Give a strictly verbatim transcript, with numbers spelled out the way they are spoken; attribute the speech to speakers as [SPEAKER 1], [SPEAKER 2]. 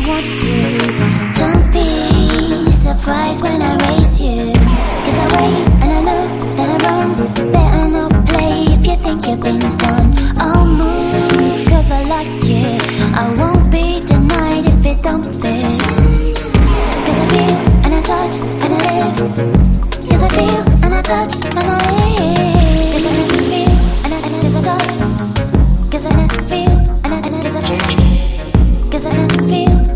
[SPEAKER 1] want to. Don't be surprised when I raise you, 'cause I wait